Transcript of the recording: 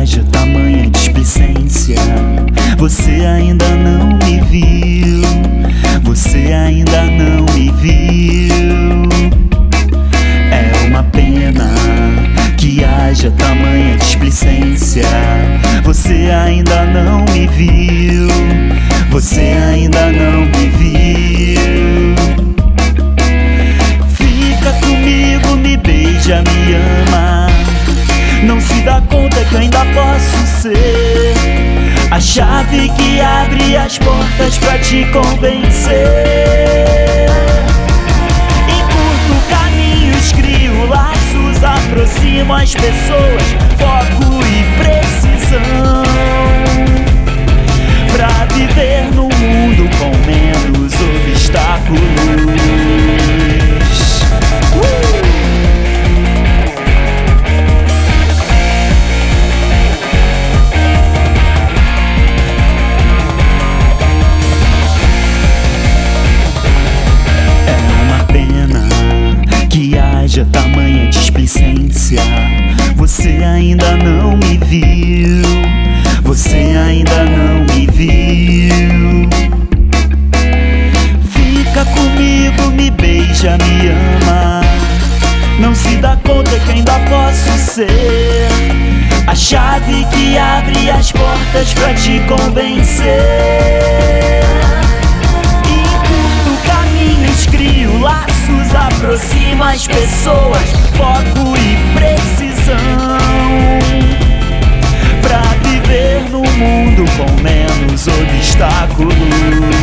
haja tamanha displicência. Você ainda não me viu, você ainda não me viu. É uma pena que haja tamanha displicência. Você ainda não me viu, você ainda não me viu. Fica comigo, me beija, me ama. Não se dá conta que eu ainda posso ser a chave que abre as portas pra te convencer. Encurto caminhos, crio laços, aproximo as pessoas, foco e precisão, pra viver num mundo com menos obstáculos. Tamanha displicência. Você ainda não me viu, você ainda não me viu. Fica comigo, me beija, me ama. Não se dá conta que ainda posso ser a chave que abre as portas pra te convencer. Encurto caminhos, crio laços, aproximo as pessoas, foco e precisão, pra viver num mundo com menos obstáculos.